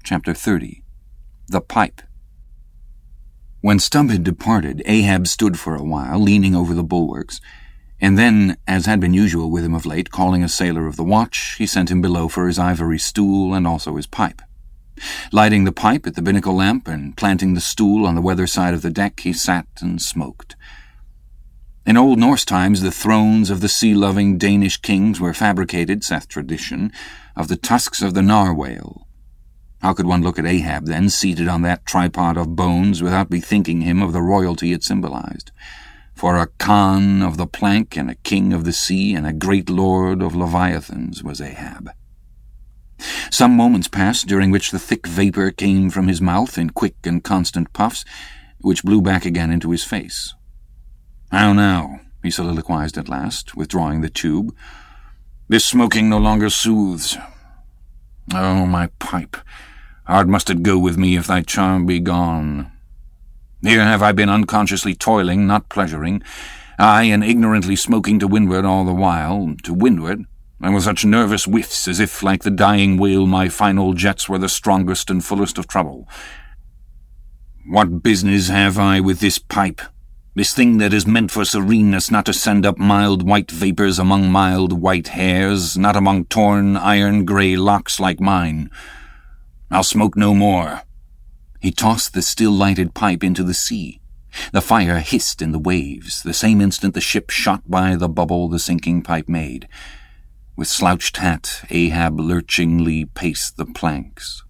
Chapter 30. The Pipe. When Stubb had departed, Ahab stood for a while, leaning over the bulwarks, and then, as had been usual with him of late, calling a sailor of the watch, he sent him below for his ivory stool and also his pipe. Lighting the pipe at the binnacle lamp and planting the stool on the weather side of the deck, he sat and smoked. In old Norse times, the thrones of the sea-loving Danish kings were fabricated, saith tradition, of the tusks of the narwhale. How could one look at Ahab, then, seated on that tripod of bones, without bethinking him of the royalty it symbolized? For a Khan of the plank and a king of the sea and a great lord of leviathans was Ahab. Some moments passed, during which the thick vapor came from his mouth in quick and constant puffs, which blew back again into his face. "How now?" he soliloquized at last, withdrawing the tube. "This smoking no longer soothes. Oh, my pipe! Hard must it go with me if thy charm be gone. Here have I been unconsciously toiling, not pleasuring, I, and ignorantly smoking to windward all the while, to windward, and with such nervous whiffs as if, like the dying whale, my final jets were the strongest and fullest of trouble. What business have I with this pipe? This thing that is meant for sereneness, not to send up mild white vapours among mild white hairs, not among torn iron-grey locks like mine. I'll smoke no more." He tossed the still-lighted pipe into the sea. The fire hissed in the waves, the same instant the ship shot by the bubble the sinking pipe made. With slouched hat, Ahab lurchingly paced the planks.